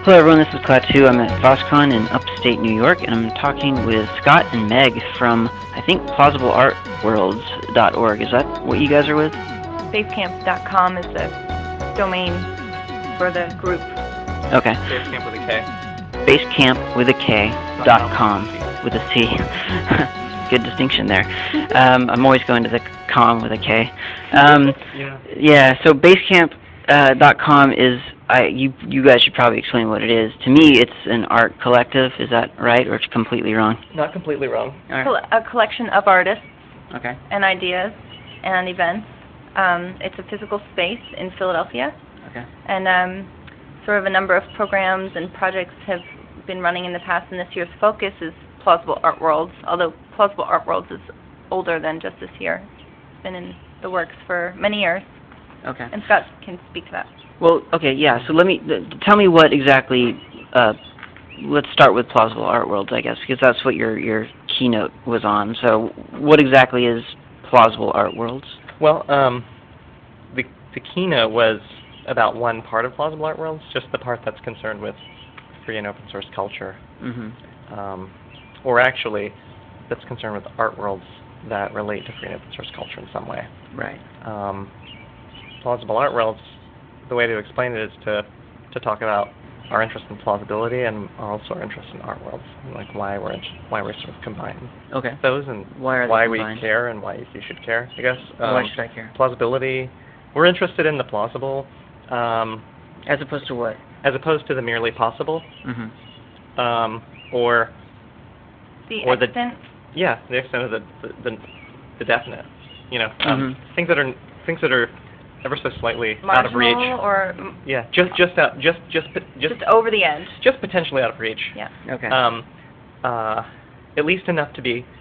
Hello everyone, this is Klaatu. I'm at FosCon in upstate New York, and I'm talking with Scott and Meg from, I think, plausibleartworlds.org. Is that what you guys are with? Basecamp.com is the domain for the group. Okay. Basecamp with a K. Basecamp with a K, .com with a C. Good distinction there. I'm always going to the com with a K. Yeah, so Basecamp.com is, you guys should probably explain what it is. To me, it's an art collective. Is that right, or it's completely wrong? Not completely wrong. All right. A collection of artists Okay. and ideas and events. It's a physical space in Philadelphia. Okay. And sort of a number of programs and projects have been running in the past, and this year's focus is Plausible Art Worlds, although Plausible Art Worlds is older than just this year. It's been in the works for many years. Okay. And Scott can speak to that. Well, okay, yeah. So tell me what exactly. Let's start with Plausible Art Worlds, I guess, because that's what your keynote was on. So, what exactly is Plausible Art Worlds? Well, the keynote was about one part of Plausible Art Worlds, just the part that's concerned with free and open source culture. Mm-hmm. Or actually, that's concerned with art worlds that relate to free and open source culture in some way. Right. Plausible Art Worlds, the way to explain it is to talk about our interest in plausibility and also our interest in art worlds, and like why we're sort of combining those, and why we care and why you should care, I guess. Why should I care? Plausibility. We're interested in the plausible. As opposed to what? As opposed to the merely possible. Mm-hmm. Or the extent. The extent of the definite. You know, things that are ever so slightly marginal out of reach. Or just over the edge. Just potentially out of reach. Yeah. Okay. At least enough to be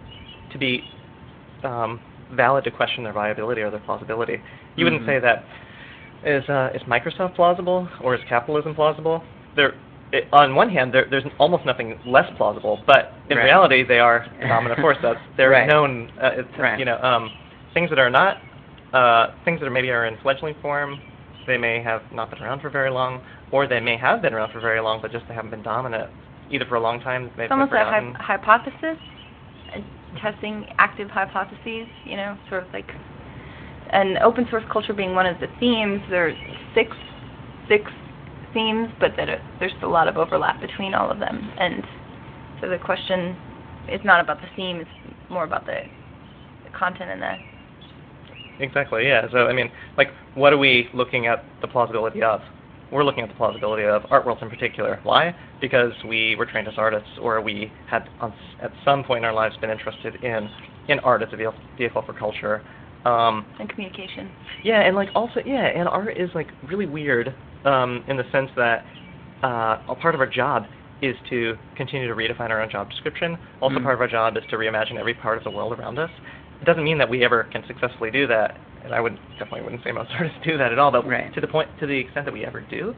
valid to question their viability or their plausibility. You wouldn't say that is Microsoft plausible or is capitalism plausible? On one hand, there's almost nothing less plausible, but in reality, they are the dominant force. They're known. Things that are not. Things that maybe are in fledgling form, they may have not been around for very long, or they may have been around for very long, but just they haven't been dominant either for a long time. It's almost a hypothesis, testing active hypotheses. You know, sort of like an open source culture being one of the themes. There are six themes, but there's a lot of overlap between all of them, and so the question is not about the theme; it's more about the content and the. Exactly, yeah. So, I mean, like, what are we looking at the plausibility of? We're looking at the plausibility of art worlds in particular. Why? Because we were trained as artists, or we had, at some point in our lives, been interested in art as a vehicle for culture. And communication. Yeah, and, like, also, and art is, like, really weird in the sense that a part of our job is to continue to redefine our own job description. Also, part of our job is to reimagine every part of the world around us. It doesn't mean that we ever can successfully do that, and I definitely wouldn't say most artists do that at all. But to the extent that we ever do,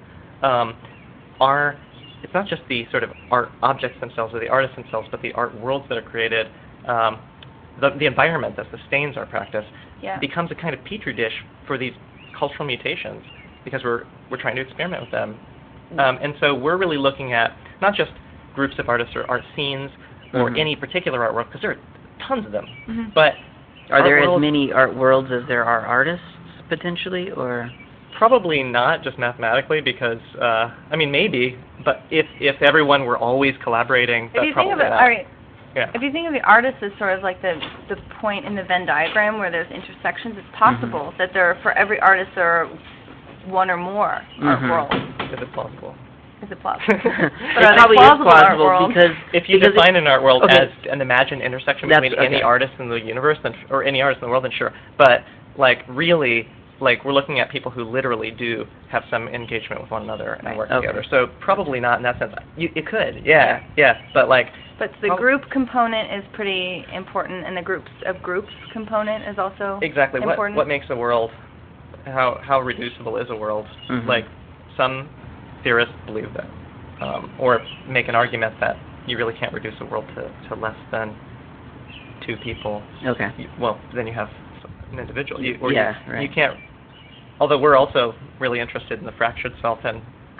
it's not just the sort of art objects themselves or the artists themselves, but the art worlds that are created, the environment that sustains our practice becomes a kind of petri dish for these cultural mutations because we're trying to experiment with them, and so we're really looking at not just groups of artists or art scenes or any particular artwork, because there are tons of them, but are there as many art worlds as there are artists, potentially, or? Probably not, just mathematically, because, I mean, maybe, but if everyone were always collaborating, that's probably not. If you think of the artist as sort of like the point in the Venn diagram where there's intersections, it's possible that for every artist there are one or more art worlds. Is it plausible? Is it plausible? But it probably is plausible because if you define an art world as an imagined intersection between any artist in the universe, or any artist in the world, then sure. But like really, like we're looking at people who literally do have some engagement with one another and work together. So probably not in that sense. It could, but like. But the group component is pretty important, and the groups of groups component is also important. What makes a world? How reducible is a world? Like some theorists believe that, or make an argument that you really can't reduce a world to less than two people. Okay. Well, then you have an individual. You can't. Although we're also really interested in the fractured self and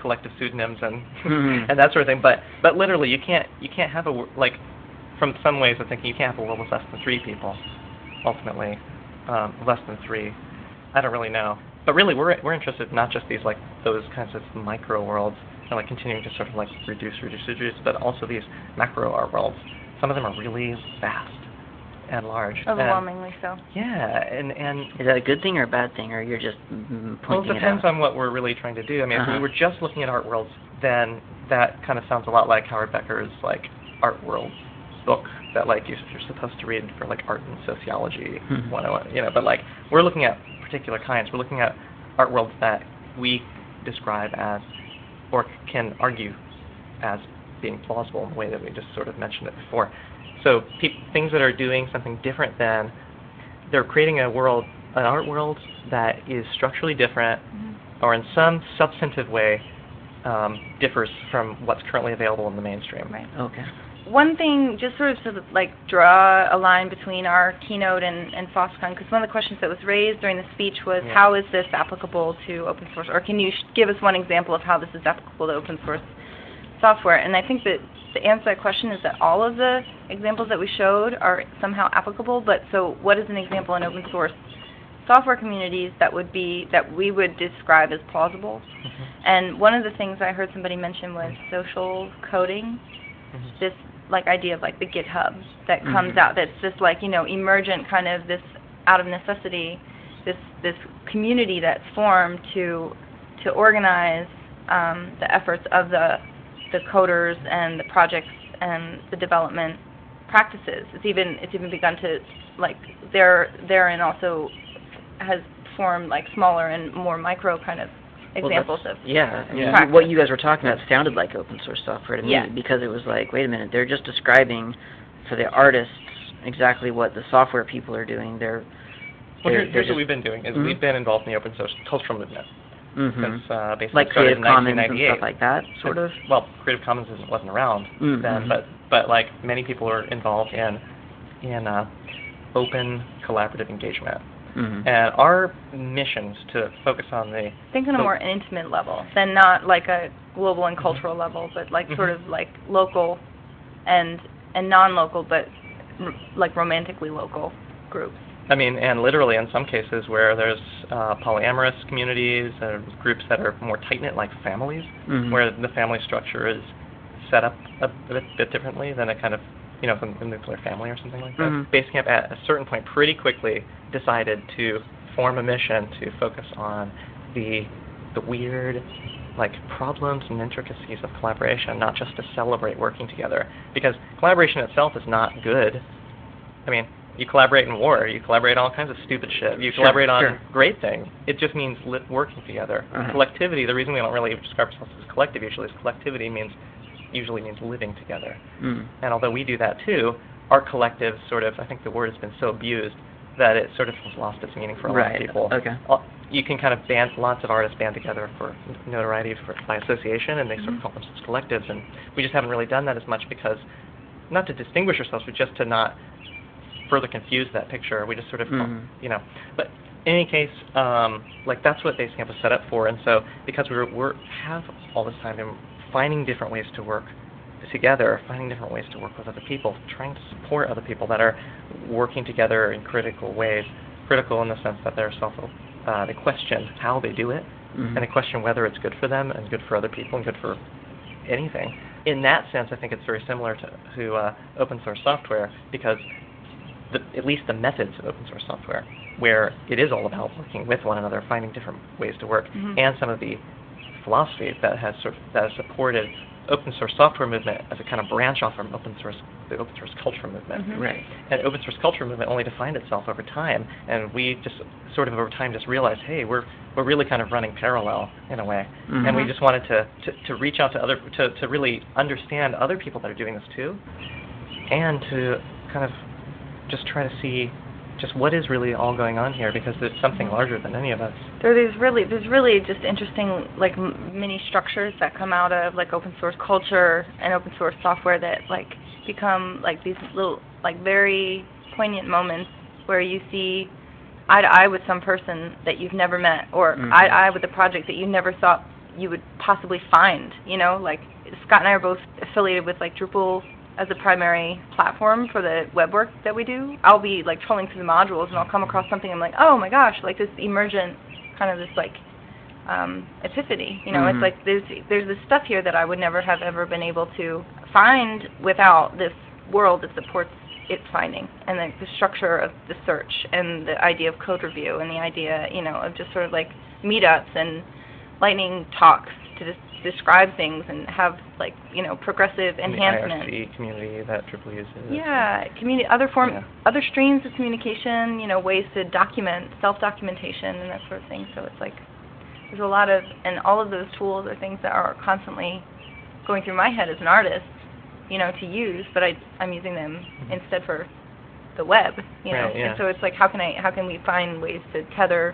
collective pseudonyms and Mhm. and that sort of thing. But literally, you can't have like, from some ways of thinking, you can't have a world with less than 3 people. Ultimately, less than 3. I don't really know. But really, we're interested in not just these like those kinds of micro worlds and like continuing to sort of like reduce, but also these macro art worlds. Some of them are really vast and large. Overwhelmingly so. Yeah, and Is that a good thing or a bad thing, or you're just well, pointing it depends it out? on what we're really trying to do. I mean, if we Uh-huh. were just looking at art worlds, then that kind of sounds a lot like Howard Becker's like art worlds book that like you're supposed to read for like art and sociology Mhm. 101, But like we're looking at particular kinds. We're looking at art worlds that we describe as, or can argue as, being plausible in the way that we just sort of mentioned it before. So things that are doing something different than, they're creating a world, an art world that is structurally different, or in some substantive way differs from what's currently available in the mainstream. Right. Okay. One thing, just sort of to like draw a line between our keynote and FOSSCON, because one of the questions that was raised during the speech was, Yeah. how is this applicable to open source? Or can you give us one example of how this is applicable to open source software? And I think that the answer to that question is that all of the examples that we showed are somehow applicable, but so what is an example in open source software communities that we would describe as plausible? And one of the things I heard somebody mention was social coding, this like idea of like the GitHub that comes out, that's just like, emergent kind of this out of necessity, this community that's formed to organize the efforts of the coders and the projects and the development practices. It's even begun to like therein also has formed like smaller and more micro kind of examples of yeah. I mean, practice. what you guys were talking about sounded like open source software to me, Yeah. because it was like, wait a minute, they're just describing for the artists exactly what the software people are doing. Well, Here's what we've been doing, is we've been involved in the open source cultural movement. Since basically like started Creative in Commons and 1998. stuff like that, sort of. Well, Creative Commons wasn't around then, but like many people are involved in open collaborative engagement. And our mission is to focus on the... Think on a more intimate level than not like a global and cultural level, but like sort of like local and non-local, but like romantically local groups. I mean, and literally in some cases where there's polyamorous communities or groups that are more tight-knit, like families, where the family structure is set up a bit differently than a kind of, a nuclear family or something like that. Basecamp at a certain point pretty quickly decided to form a mission to focus on the weird like problems and intricacies of collaboration, not just to celebrate working together. Because collaboration itself is not good. I mean, you collaborate in war, you collaborate on all kinds of stupid shit. You collaborate on great things. It just means working together. Collectivity, the reason we don't really describe ourselves as collective usually is collectivity usually means living together. And although we do that too, our collective sort of, I think the word has been so abused that it sort of has lost its meaning for a lot of people. Okay. You can kind of lots of artists band together for notoriety by association, and they sort of call themselves collectives, and we just haven't really done that as much because, not to distinguish ourselves, but just to not further confuse that picture. We just sort of, but in any case, like that's what Basecamp was set up for, and so because we have all this time in finding different ways to work together, finding different ways to work with other people, trying to support other people that are working together in critical ways, critical in the sense that they question how they do it, and they question whether it's good for them and good for other people and good for anything. In that sense, I think it's very similar to open source software, because at least the methods of open source software, where it is all about working with one another, finding different ways to work, and some of the philosophy that has supported open source software movement as a kind of branch off from the open source culture movement. Right. And open source culture movement only defined itself over time, and we just sort of over time just realized, hey, we're really kind of running parallel in a way, and we just wanted to reach out to really understand other people that are doing this too, and to kind of just try to see just what is really all going on here, because it's something larger than any of us. There's really just interesting like mini structures that come out of like open source culture and open source software that like become like these little like very poignant moments where you see eye to eye with some person that you've never met, or eye to eye with a project that you never thought you would possibly find. You know, like Scott and I are both affiliated with like Drupal as a primary platform for the web work that we do. I'll be like trolling through the modules and I'll come across something, I'm like, oh my gosh, like this emergent kind of this like epiphany. You know, it's like there's this stuff here that I would never have ever been able to find without this world that supports its finding, and the structure of the search, and the idea of code review, and the idea, you know, of just sort of like meetups and lightning talks to describe things and have like, you know, progressive enhancement. The IRC community that Drupal uses. Yeah, community, other streams of communication, you know, ways to document, self-documentation and that sort of thing. So it's like there's a lot of, and all of those tools are things that are constantly going through my head as an artist, you know, to use, but I'm using them instead for the web, you know. Right, yeah. And so it's like how can we find ways to tether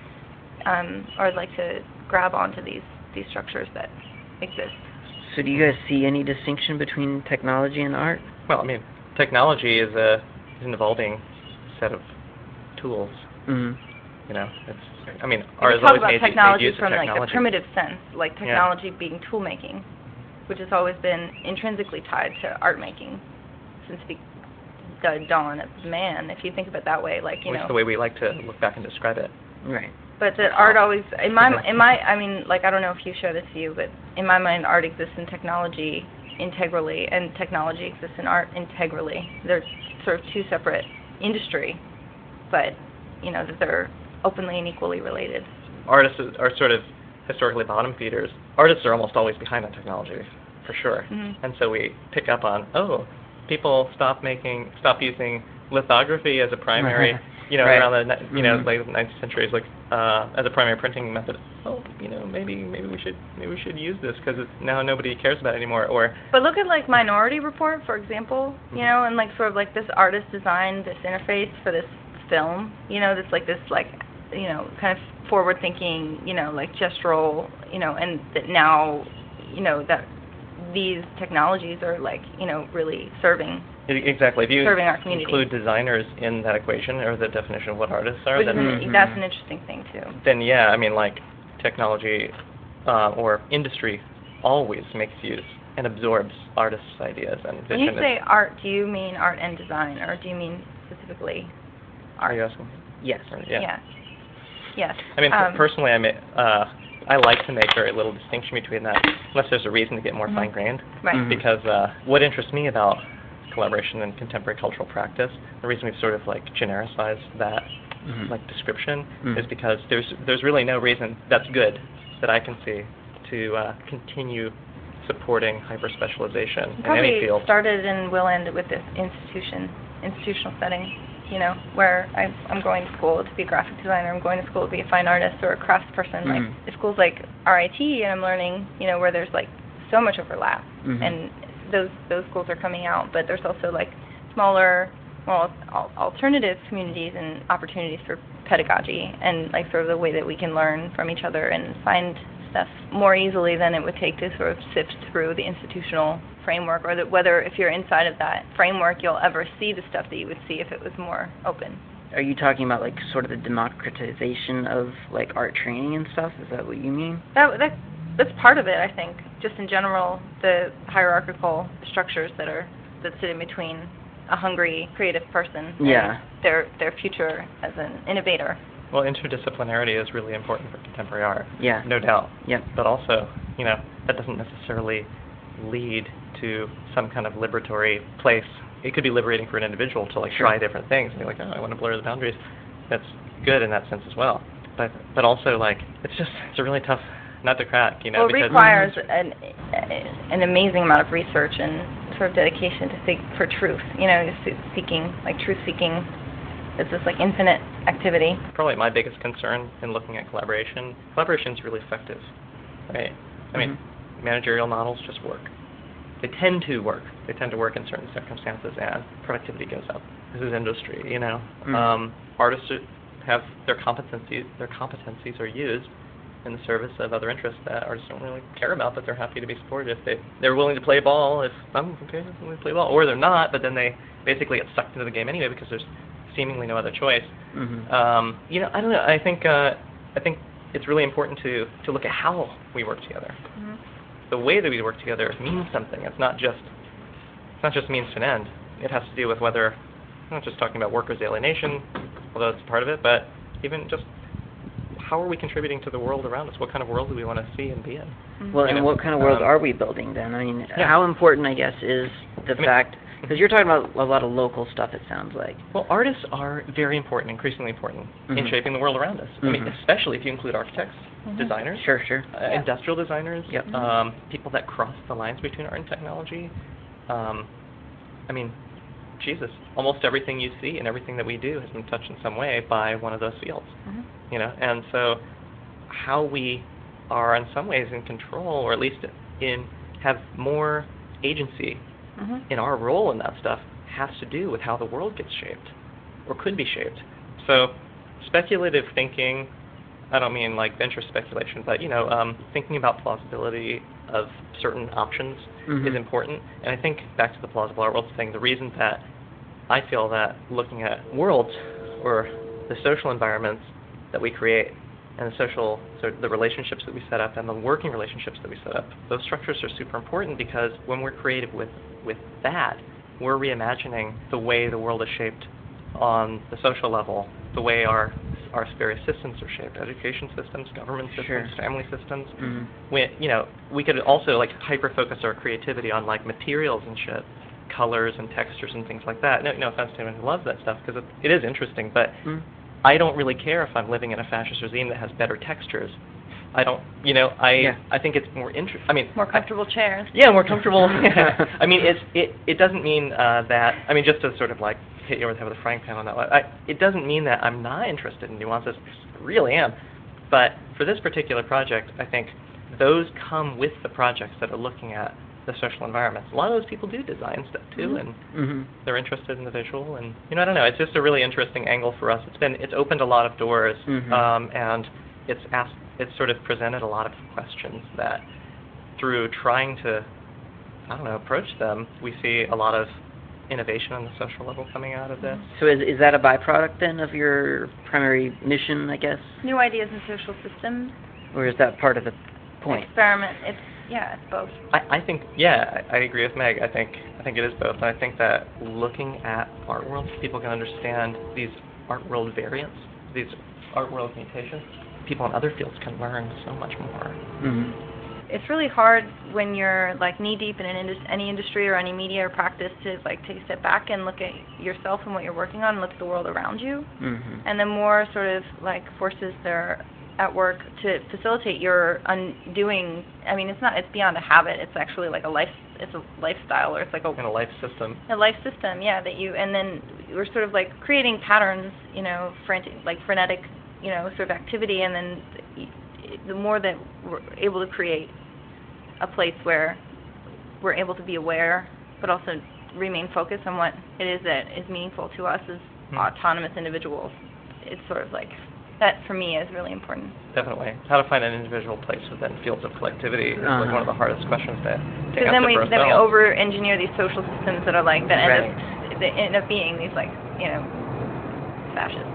or like to grab onto these structures that exist. So do you guys see any distinction between technology and art? Well, I mean, technology is an evolving set of tools. You know, it's, I mean, art has always made technology use of from technology. like the primitive sense, like technology being tool making, which has always been intrinsically tied to art making since the dawn of man, if you think of it that way. Like, you know, the way we like to look back and describe it. Right. But that art always, I mean, like, I don't know if you share this view, but in my mind, art exists in technology integrally, and technology exists in art integrally. They're sort of two separate industry, but, you know, that they're openly and equally related. Artists are sort of historically bottom feeders. Artists are almost always behind on technology, for sure. And so we pick up on, people stop using lithography as a primary, you know, around the late 19th century, as a primary printing method. You know, maybe we should use this because now nobody cares about it anymore. But look at like Minority Report, for example, you know, and like sort of like this artist designed this interface for this film, you know, this, you know, kind of forward thinking, you know, like gestural, you know, and that now, you know, that these technologies are like, you know, really serving. Exactly. If you serving our community. Include designers in that equation, or the definition of what artists are, that's an interesting thing too. Then yeah, I mean, like technology or industry always makes use and absorbs artists' ideas and vision. When you say art, do you mean art and design, or do you mean specifically art? Are you asking? Yes. Yeah. Yes. I mean, personally, I like to make very little distinction between that, unless there's a reason to get more fine-grained. Right. Because what interests me about collaboration and contemporary cultural practice, the reason we've sort of like genericized that like description is because there's really no reason that's good that I can see to continue supporting hyper-specialization in any field. Probably started and will end with this institutional setting, you know, where I'm going to school to be a graphic designer, I'm going to school to be a fine artist or a crafts person. Like schools like RIT, and I'm learning, you know, where there's like so much overlap, and those schools are coming out, but there's also like smaller, alternative communities and opportunities for pedagogy, and like sort of the way that we can learn from each other and find stuff more easily than it would take to sort of sift through the institutional framework, or that whether if you're inside of that framework you'll ever see the stuff that you would see if it was more open. Are you talking about like sort of the democratization of like art training and stuff? Is that what you mean? That's part of it, I think. Just in general, the hierarchical structures that sit in between a hungry creative person and their future as an innovator. Well, interdisciplinarity is really important for contemporary art. Yeah. No doubt. Yep. But also, you know, that doesn't necessarily lead to some kind of liberatory place. It could be liberating for an individual to like try different things and be like, I want to blur the boundaries. That's good in that sense as well. But also like it's a really tough nut to crack, you know. Well, it requires an amazing amount of research and sort of dedication to seek for truth. You know, seeking, like truth seeking. It's this like infinite activity. Probably my biggest concern in looking at collaboration is really effective, right? I mean, managerial models just work. They tend to work. They tend to work in certain circumstances, and productivity goes up. This is industry, you know. Artists have their competencies are used in the service of other interests that artists don't really care about, but they're happy to be supported if they're willing to play ball. If I'm willing to play ball, or they're not, but then they basically get sucked into the game anyway because there's seemingly no other choice. You know, I don't know. I think it's really important to look at how we work together. Mm-hmm. The way that we work together means something. It's not just means to an end. It has to do with whether, I'm not just talking about workers' alienation, although it's part of it, but even just how are we contributing to the world around us? What kind of world do we want to see and be in? Mm-hmm. Well, and what kind of world are we building then? I mean, how important, I guess, is the fact, because you're talking about a lot of local stuff, it sounds like. Well, artists are very important, increasingly important, Mm-hmm. in shaping the world around us. I mean, especially if you include architects, Mm-hmm. designers, Sure. industrial designers, Yep. people that cross the lines between art and technology. I mean, Jesus, almost everything you see and everything that we do has been touched in some way by one of those fields. Mm-hmm. You know, and so how we are in some ways in control, or at least have more agency Mm-hmm. in our role in that stuff, has to do with how the world gets shaped, or could be shaped. So speculative thinking, I don't mean like venture speculation, but thinking about plausibility of certain options is important. And I think, back to the plausible art world thing, the reason that I feel that looking at worlds, or the social environments that we create, and the relationships that we set up, and the working relationships that we set up, those structures are super important, because when we're creative with that, we're reimagining the way the world is shaped on the social level, the way our various systems are shaped, education systems, government systems, family systems. We could also like hyper-focus our creativity on like materials and shit, colors and textures and things like that. No offense to anyone who loves that stuff, because it is interesting, but I don't really care if I'm living in a fascist regime that has better textures. I don't, I think it's more interesting. I mean, more comfortable chairs. Yeah, more comfortable. I mean, it doesn't mean that. I mean, just to sort of like hit you over the head with a frying pan on that one. It doesn't mean that I'm not interested in nuances. I really am. But for this particular project, I think those come with the projects that are looking at the social environments. A lot of those people do design stuff too, and they're interested in the visual. And I don't know. It's just a really interesting angle for us. It's opened a lot of doors, and it's sort of presented a lot of questions that, through trying to, approach them, we see a lot of innovation on the social level coming out of this. So is that a byproduct then of your primary mission, I guess? New ideas in social systems. Or is that part of the point? Experiment. It's both. I think, I agree with Meg. I think it is both. And I think that looking at art worlds, people can understand these art world variants, these art world mutations. People in other fields can learn so much more. It's really hard when you're like knee deep in any industry or any media or practice to like take a step back and look at yourself and what you're working on and look at the world around you. And the more sort of like forces that are at work to facilitate your undoing. I mean, it's beyond a habit. It's actually like it's a lifestyle, or it's like a life system. A life system, yeah. And then we're sort of like creating patterns, frenetic, sort of activity, and then the more that we're able to create a place where we're able to be aware, but also remain focused on what it is that is meaningful to us as autonomous individuals, it's sort of like, that for me is really important. Definitely. How to find an individual place within fields of collectivity is like one of the hardest questions to answer. Because then we over-engineer these social systems that are like, that end up being these like, fascist.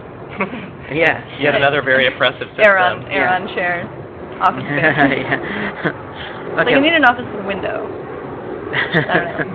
Yet another very oppressive system. Aeron chairs. Office space. Okay. Like, I need an office with a window. I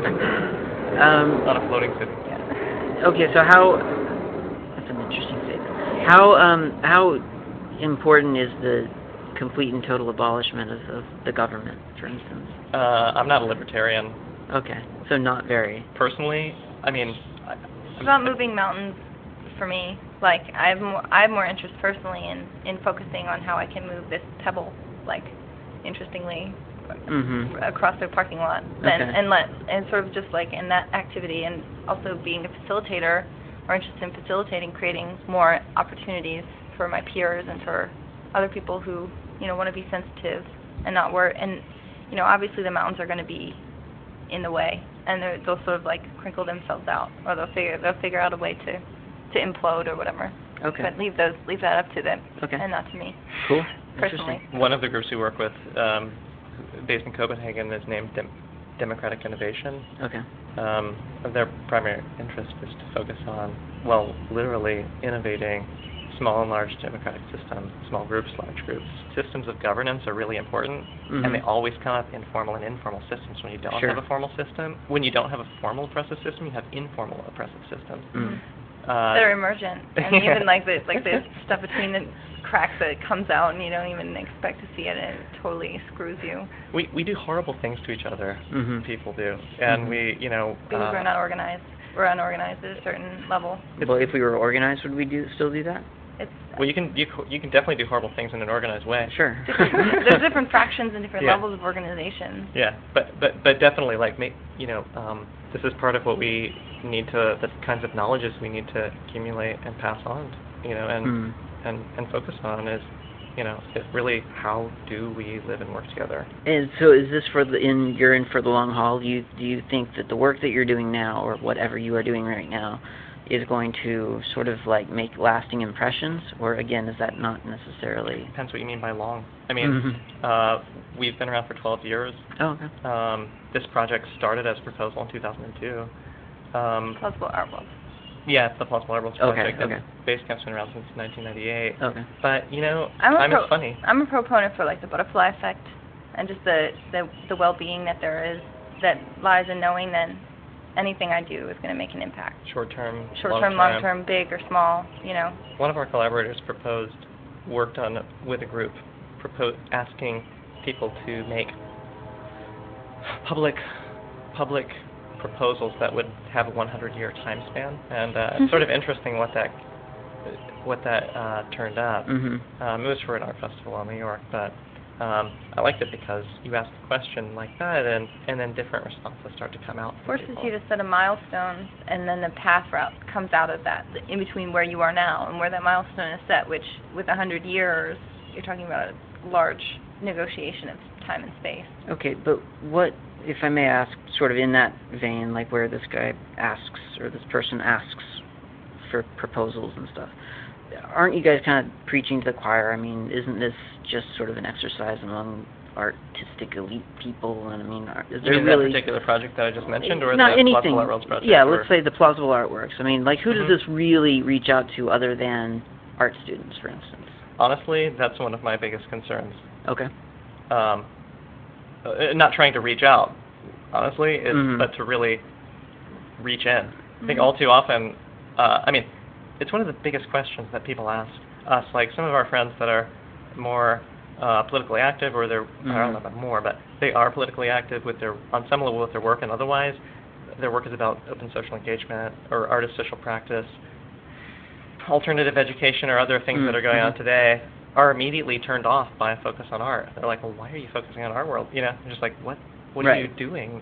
don't know. On a floating city. Okay, so that's an interesting statement. How important is the complete and total abolishment of the government, for instance? I'm not a libertarian. Okay, so not very. Personally, I mean... It's about moving mountains for me. Like, I have more interest personally in focusing on how I can move this pebble, like, interestingly, across the parking lot, and sort of just like in that activity, and also being a facilitator, or interested in facilitating, creating more opportunities for my peers and for other people who want to be sensitive and not worry. And obviously the mountains are going to be in the way, and they'll sort of like crinkle themselves out, or they'll figure out a way to implode or whatever. Okay. But leave that up to them, and not to me. Cool. Personally. One of the groups we work with, based in Copenhagen, is named Democratic Innovation. Okay. Their primary interest is to focus on, literally innovating small and large democratic systems, small groups, large groups. Systems of governance are really important, and they always come up in formal and informal systems. When you don't have a formal system, when you don't have a formal oppressive system, you have informal oppressive systems. They're emergent, and even like the stuff between the cracks that comes out, and you don't even expect to see it, and it totally screws you. We do horrible things to each other. People do, and we, because we're not organized. We're unorganized at a certain level. Well, if we were organized, would we still do that? Well, you can definitely do horrible things in an organized way. Sure. There's different fractions and different levels of organization. Yeah, but definitely, like, this is part of what we need to, the kinds of knowledges we need to accumulate and pass on, and focus on is, it's really how do we live and work together. And so, is this you're in for the long haul? Do you think that the work that you're doing now, or whatever you are doing right now, is going to sort of like make lasting impressions, or again, is that not necessarily? Depends what you mean by long. I mean, we've been around for 12 years. Oh, okay. This project started as a proposal in 2002. Plausible Art World. Yeah, it's the Plausible Art World project. Okay. Basecamp's been around since 1998. Okay. But time is funny. I'm a proponent for like the butterfly effect, and just the well-being that there is, that lies in knowing that anything I do is going to make an impact. Short-term, long-term, big or small, One of our collaborators worked on with a group, asking people to make public proposals that would have a 100-year time span, and it's sort of interesting what that turned up. It was for an art festival in New York, but I liked it because you ask a question like that, and then different responses start to come out. Forces you to set a milestone, and then the path route comes out of that, in between where you are now and where that milestone is set, which with 100 years, you're talking about a large negotiation of time and space. Okay, but what, if I may ask, sort of in that vein, like where this guy asks, or this person asks for proposals and stuff, aren't you guys kind of preaching to the choir? I mean, isn't this just sort of an exercise among artistic elite people? And I mean, is there really that particular project that I just mentioned, or not the anything, Plausible Art Worlds project? Yeah, let's say the Plausible Artworks. I mean, like, who does this really reach out to other than art students, for instance? Honestly, that's one of my biggest concerns. Okay. Not trying to reach out, honestly, but to really reach in. I think all too often, it's one of the biggest questions that people ask us. Like some of our friends that are more politically active, or they're, I don't know about more, but they are politically active on some level with their work, and otherwise, their work is about open social engagement or artist social practice, alternative education, or other things that are going on today, are immediately turned off by a focus on art. They're like, well, why are you focusing on art world? They're just like, what are you doing?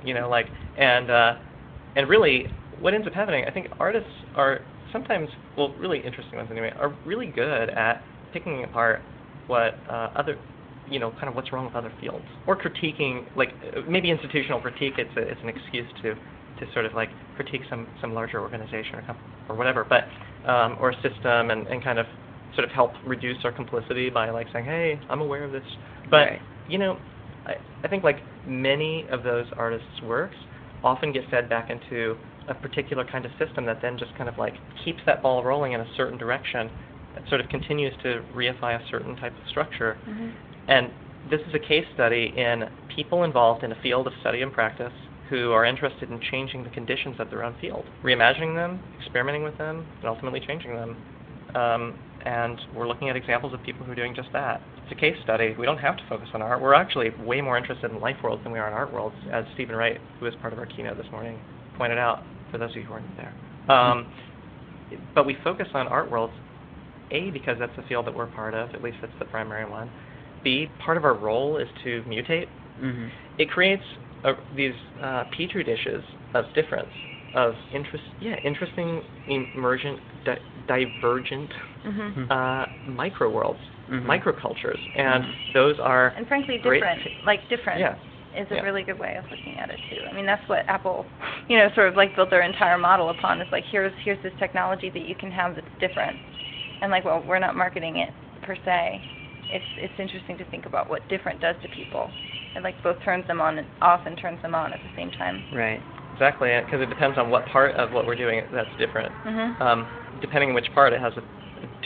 And really, what ends up happening, I think artists are sometimes, well, really interesting ones anyway, are really good at picking apart what other, kind of what's wrong with other fields, or critiquing, like maybe institutional critique. It's an excuse to sort of like critique some larger organization or whatever, but or a system, and kind of sort of help reduce our complicity by like saying, hey, I'm aware of this. But I think like many of those artists' works often get fed back into a particular kind of system that then just kind of like keeps that ball rolling in a certain direction, that sort of continues to reify a certain type of structure. And this is a case study in people involved in a field of study and practice who are interested in changing the conditions of their own field, reimagining them, experimenting with them, and ultimately changing them. And we're looking at examples of people who are doing just that. It's a case study. We don't have to focus on art. We're actually way more interested in life worlds than we are in art worlds, as Stephen Wright, who was part of our keynote this morning, pointed out, for those of you who weren't there. But we focus on art worlds, A, because that's the field that we're part of, at least that's the primary one. B, part of our role is to mutate. It creates these petri dishes of difference, of interesting, emergent, divergent micro worlds, microcultures, and those are, and frankly different. Is a really good way of looking at it too. I mean, that's what Apple, sort of like built their entire model upon. Is like, here's this technology that you can have that's different, and like, well, we're not marketing it per se. It's interesting to think about what different does to people. It like both turns them on and off, and turns them on at the same time. Right. Exactly, because it depends on what part of what we're doing that's different. Depending on which part, it has a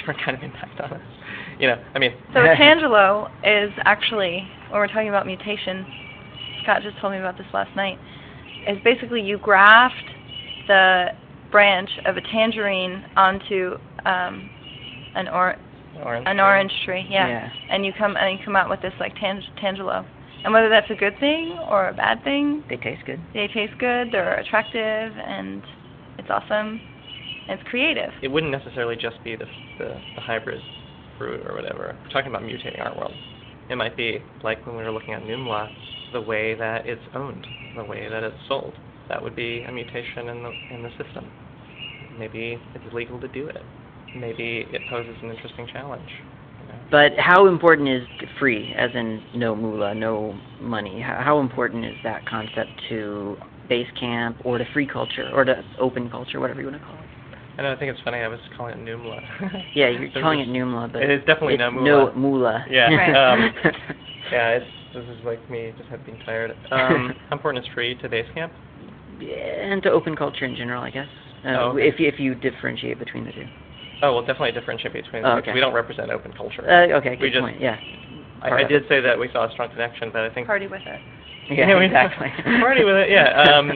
different kind of impact on us. You know, I mean. So a tangelo is actually, when we're talking about mutation, Scott just told me about this last night, is basically you graft the branch of a tangerine onto an orange tree, yeah. And you come out with this like tangelo. And whether that's a good thing or a bad thing, they taste good. They taste good. They're attractive, and it's awesome. And it's creative. It wouldn't necessarily just be the hybrid fruit or whatever. We're talking about mutating our world. It might be like when we were looking at Numla, the way that it's owned, the way that it's sold. That would be a mutation in the system. Maybe it's legal to do it. Maybe it poses an interesting challenge. You know? But how important is free, as in no moolah, no money? How important is that concept to Basecamp or to free culture or to open culture, whatever you want to call it? I know, I think it's funny, I was calling it Numla. Yeah, you're calling it Numla, but it's definitely no moolah. No moolah. Yeah. Right. Yeah, this is like me just being tired. How important is free to Basecamp? Yeah, and to open culture in general, I guess. Okay. If you differentiate between the two. Oh, we'll definitely differentiate between the two. Okay. We don't represent open culture. Okay, good point. Yeah. I did say that we saw a strong connection, but I think Party with it. Yeah, exactly. Party with it. Yeah.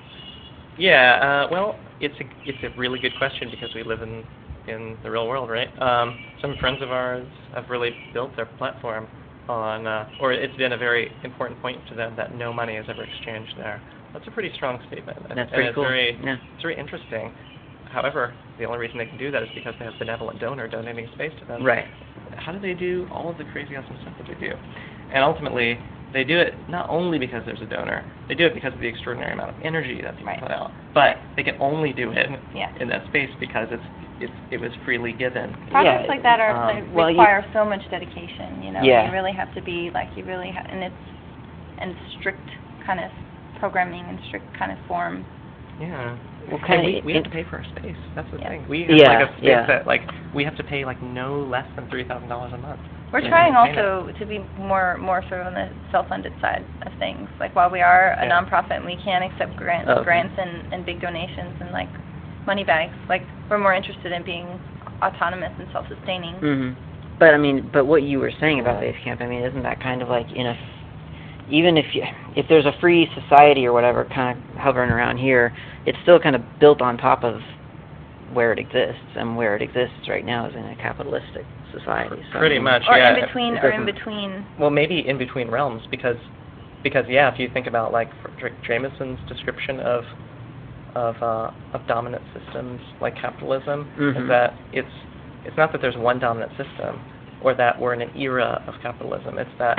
Well, it's a really good question because we live in the real world, right? Some friends of ours have really built their platform on, or it's been a very important point to them that no money is ever exchanged there. That's a pretty strong statement. That's pretty cool. It's very interesting. However, the only reason they can do that is because they have a benevolent donor donating space to them. Right. How do they do all of the crazy awesome stuff that they do? And ultimately, they do it not only because there's a donor, they do it because of the extraordinary amount of energy that's being put out. But they can only do it in that space because it was freely given. Projects like that require so much dedication, you know. Yeah. You really have to be like and strict kind of programming and strict kind of form. Yeah. Well, we have to pay for our space. That's the thing. We have a space that we have to pay no less than $3,000 a month. We're trying also to be more sort of on the self-funded side of things. Like while we are a nonprofit and we can accept grants and big donations and like money bags, like we're more interested in being autonomous and self-sustaining. Mm-hmm. But what you were saying about Basecamp, isn't that kind of like even if there's a free society or whatever kind of hovering around here, it's still kind of built on top of where it exists, and where it exists right now is in a capitalistic society. So pretty much, or yeah. in between. Well, maybe in between realms, because if you think about like Jameson's description of dominant systems like capitalism, is that it's not that there's one dominant system, or that we're in an era of capitalism. It's that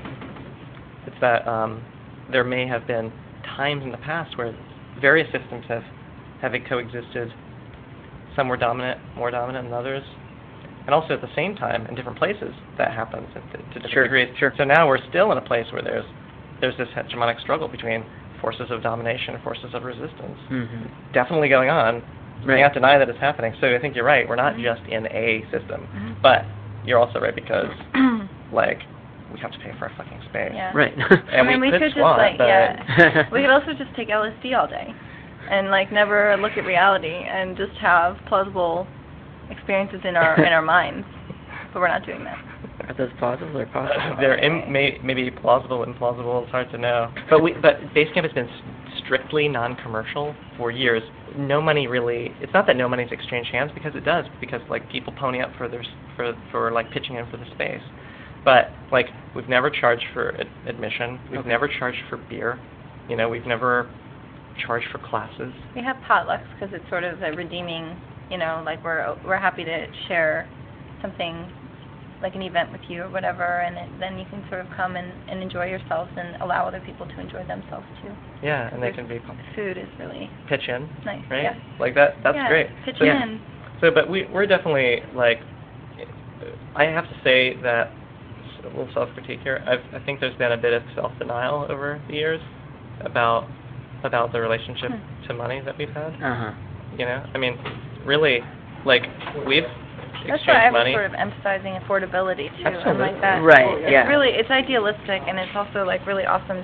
there may have been times in the past where various systems have coexisted. Some were more dominant than others, and also at the same time in different places that happens to different degrees. Sure. So now we're still in a place where there's this hegemonic struggle between forces of domination and forces of resistance. Mm-hmm. Definitely going on. Right. You can't deny that it's happening. So I think you're right. We're not just in a system, but you're also right because we have to pay for our fucking space. Yeah. Right. And we could just squat, but we could also just take LSD all day and never look at reality and just have plausible experiences in our minds. But we're not doing that. Are those plausible or possible? They're maybe plausible, implausible. It's hard to know. But Basecamp has been strictly non-commercial for years. No money really. It's not that no money's exchanged hands, because it does. Because people pony up for pitching in for the space. But we've never charged for admission. We've never charged for beer. We've never charged for classes. We have potlucks because it's sort of a redeeming. We're happy to share something like an event with you or whatever, and then you can sort of come and enjoy yourselves and allow other people to enjoy themselves too. Yeah, and they can be food is really pitch in, nice, right? Yeah. That's great. Pitch in. So, but we're definitely I have to say that a little self-critique here. I think there's been a bit of self-denial over the years about the relationship to money that we've had. Really, we've that's why I was money. sort of emphasizing affordability too. Absolutely. And that. Right. It's idealistic, and it's also really awesome to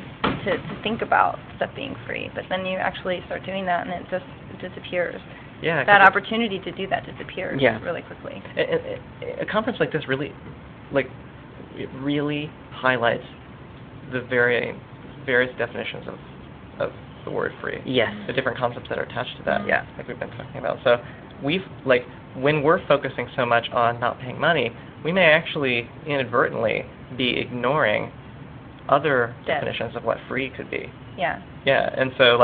to think about stuff being free, but then you actually start doing that and it just disappears. Yeah. That opportunity to do that disappears really quickly. A conference like this really, like, it really highlights the various definitions of the word free. Yes. The different concepts that are attached to that. Yeah. Like we've been talking about. So when we're focusing so much on not paying money, we may actually inadvertently be ignoring other definitions of what free could be. Yeah. Yeah, and so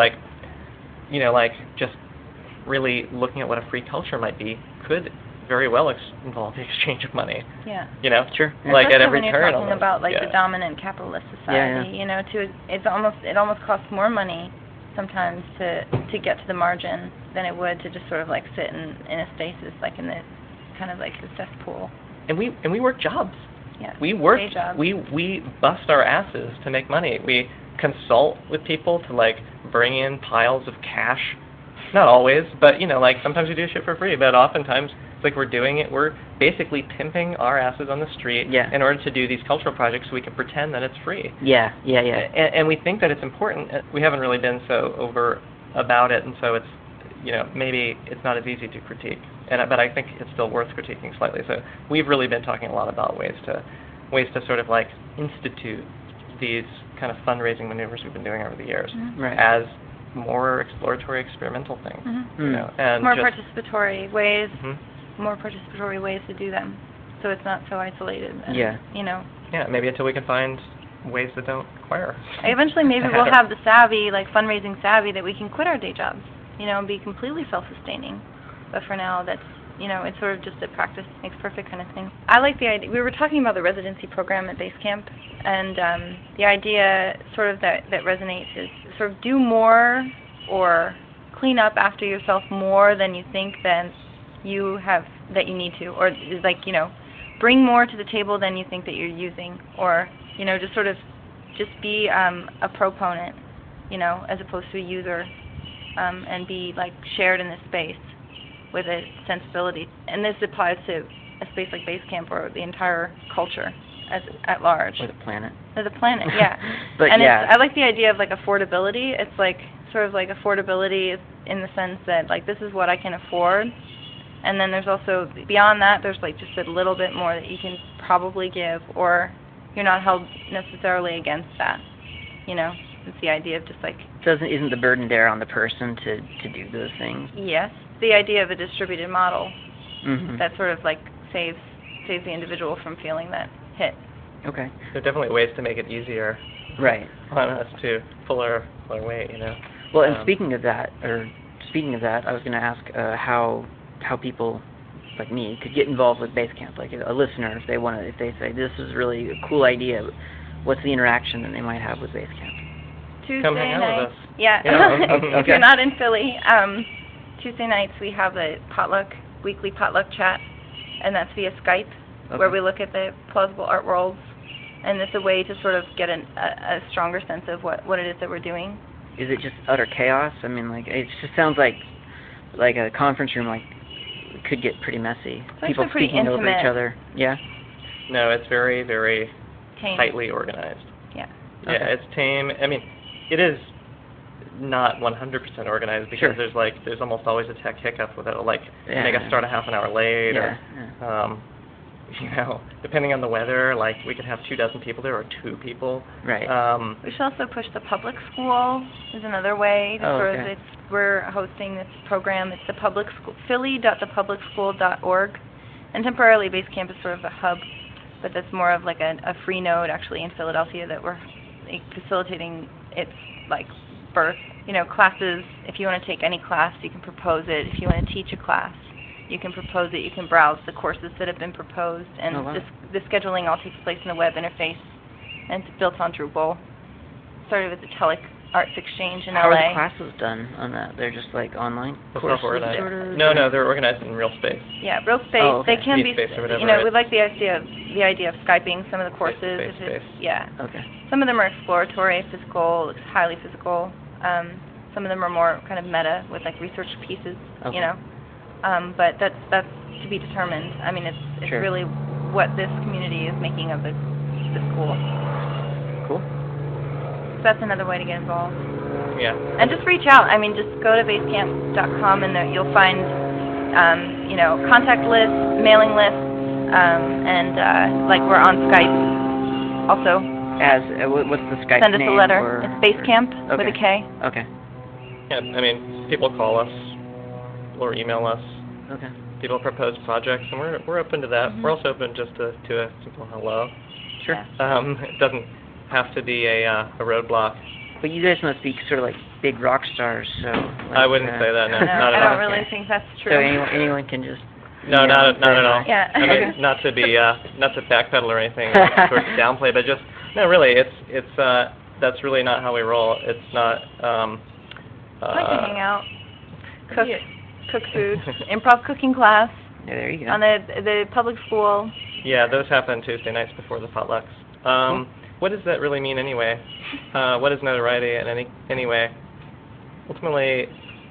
just really looking at what a free culture might be could very well involve the exchange of money. Yeah. Sure. Yeah. Like especially at every when you're turn. talking about the dominant capitalist society. It almost costs more money sometimes to get to the margin than it would to just sort of sit in a stasis, like in the kind of like the cesspool. And we work jobs. Yeah. We work. Day jobs. We bust our asses to make money. We consult with people to bring in piles of cash. Not always, but sometimes we do shit for free. But oftentimes, it's we're basically pimping our asses on the street in order to do these cultural projects so we can pretend that it's free. Yeah. And we think that it's important. We haven't really been so overt about it, and so it's maybe it's not as easy to critique. But I think it's still worth critiquing slightly. So we've really been talking a lot about ways to sort of institute these kind of fundraising maneuvers we've been doing over the years as more exploratory, experimental things. And more participatory ways. More participatory ways to do them, so it's not so isolated. And, Yeah, maybe until we can find ways that don't require. Eventually, maybe we'll have the savvy, fundraising savvy, that we can quit our day jobs, and be completely self-sustaining. But for now, that's it's sort of just a practice makes perfect kind of thing. I like the idea. We were talking about the residency program at Basecamp, and the idea sort of that resonates is sort of do more or clean up after yourself more than you think that you need to, or bring more to the table than you think that you're using, or just sort of be a proponent, as opposed to a user, and be shared in this space with a sensibility. And this applies to a space like Basecamp or the entire culture at large. Or the planet. Or the planet, yeah. But and I like the idea of affordability. It's sort of affordability in the sense that this is what I can afford. And then there's also, beyond that, there's just a little bit more that you can probably give, or you're not held necessarily against that. It's the idea of just isn't the burden there on the person to do those things? Yes. The idea of a distributed model that sort of saves the individual from feeling that hit. Okay. There are definitely ways to make it easier on us to pull our weight, Well, and speaking of that, I was going to ask how people like me could get involved with Basecamp, like a listener, if they say this is really a cool idea, what's the interaction that they might have with Basecamp? Tuesday Come hang out night. with us. Yeah. If you're not in Philly, Tuesday nights we have a weekly potluck chat, and that's via Skype, where we look at the plausible art worlds, and it's a way to sort of get a stronger sense of what it is that we're doing. Is it just utter chaos? I mean, it just sounds like a conference room could get pretty messy. It's people pretty speaking intimate. over each other. Yeah. No, it's very, very tame. tightly organized. Yeah. Yeah, Okay. it's tame. I mean, it is not 100% organized because there's almost always a tech hiccup with it, make us start a half an hour late, or depending on the weather, we could have 24 people there or 2 people. Right. We should also push the public school is another way to we're hosting this program. It's the public school, philly.thepublicschool.org, and temporarily Basecamp is sort of a hub, but that's more of a free node actually in Philadelphia that we're facilitating its birth. Classes, if you want to take any class, you can propose it. If you want to teach a class, you can propose it. You can browse the courses that have been proposed, and the scheduling all takes place in a web interface, and it's built on Drupal. Started with the Telic Arts Exchange in LA. How are the classes done on that? They're just online courses? Self-organized. Sort of? No, they're organized in real space. Yeah, real space. Oh, okay. They can be, Space or whatever, we like the idea of Skyping some of the courses. Space. Yeah. Okay. Some of them are exploratory, physical, highly physical. Some of them are more kind of meta with research pieces, Okay. But that's to be determined. I mean, it's really what this community is making of the school. Cool. that's another way to get involved. Yeah. And just reach out. I mean, just go to basecamp.com and there you'll find, contact lists, mailing lists, and we're on Skype also. What's the Skype Send us name? a letter. Or, it's Basecamp with a K. Okay. Yeah, I mean, people call us or email us. Okay. People propose projects, and we're open to that. Mm-hmm. We're also open just to a simple hello. Sure. It doesn't have to be a roadblock. But you guys must be sort of like big rock stars, so. I wouldn't say that. No, not I at don't all. really think that's true. So anyone can just. No, not at all. Yeah. I mean, not to backpedal or anything, or to downplay, but just no, really, it's that's really not how we roll. It's not. I like to hang out, cook food, improv cooking class. Yeah, there you go. On the public school. Yeah, those happen Tuesday nights before the potlucks. What does that really mean anyway? What is notoriety in any way? Ultimately,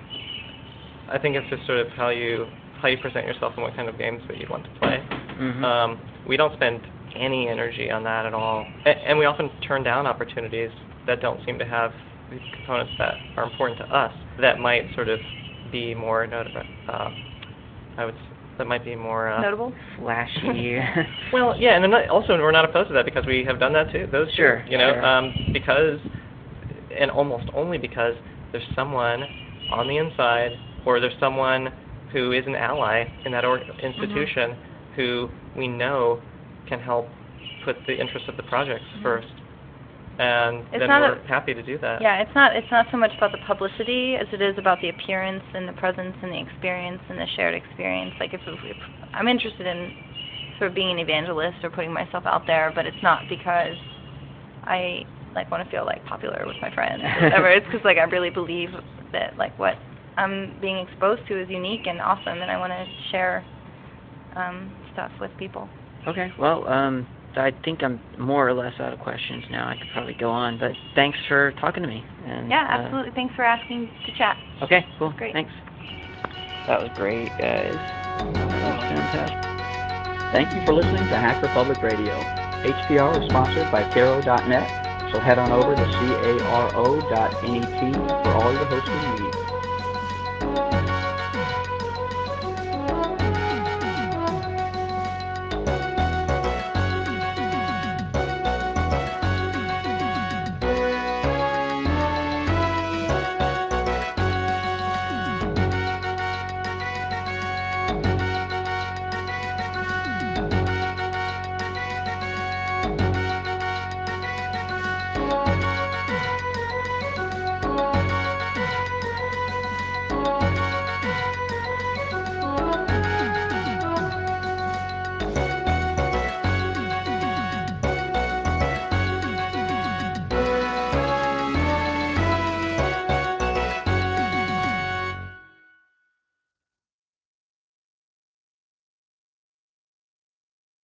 I think it's just sort of how you present yourself and what kind of games that you want to play. Mm-hmm. We don't spend any energy on that at all, and we often turn down opportunities that don't seem to have the components that are important to us. That might sort of be more notable. That might be more notable, flashy. Well, yeah, and we're not opposed to that because we have done that too. Those sure, two, because, and almost only because there's someone on the inside, or there's someone who is an ally in that institution mm-hmm. who we know can help put the interests of the projects mm-hmm. first. And then we're happy to do that. Yeah, it's not so much about the publicity as it is about the appearance and the presence and the experience and the shared experience. Like if I'm interested in sort of being an evangelist or putting myself out there, but it's not because I want to feel popular with my friends or whatever. It's because I really believe that what I'm being exposed to is unique and awesome, and I want to share stuff with people. Okay, well, I think I'm more or less out of questions now. I could probably go on, but thanks for talking to me. And, yeah, absolutely. Thanks for asking to chat. Okay, cool. Great. Thanks. That was great, guys. That was fantastic. Thank you for listening to Hacker Public Radio. HPR is sponsored by Caro.net, so head on over to caro.net for all your hosting needs.